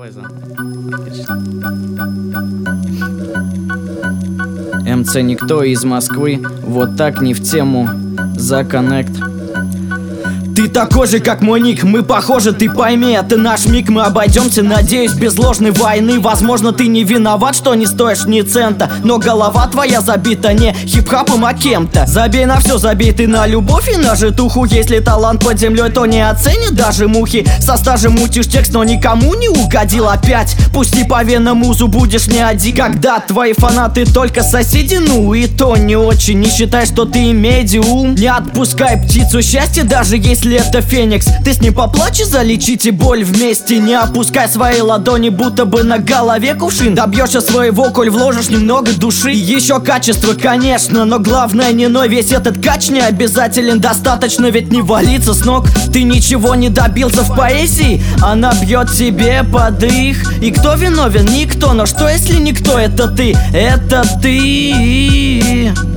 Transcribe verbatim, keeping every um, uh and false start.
Давай заново. МЦ Никто из Москвы, вот так не в тему. За коннект. Ты такой же, как мой ник, мы похожи, ты пойми, это наш миг, мы обойдемся, надеюсь, без ложной войны. Возможно, ты не виноват, что не стоишь ни цента, но голова твоя забита не хип-хапом, а кем-то. Забей на все, забей ты на любовь и на житуху. Если талант под землей, то не оценят даже мухи. Со стажем мутишь текст, но никому не угодил опять. Пусти по венам музу, будешь не один. Когда твои фанаты только соседи, ну и то не очень. Не считай, что ты медиум. Не отпускай птицу счастья, даже если Если это Феникс, ты с ним поплачешь, залечите боль вместе. Не опускай свои ладони, будто бы на голове кувшин. Добьешься своего, коль вложишь немного души. И еще качество, конечно, но главное не ной. Весь этот кач не обязателен, достаточно ведь не валиться с ног. Ты ничего не добился в поэзии, она бьет тебе под их. И кто виновен? Никто, но что если никто? Это ты, это ты.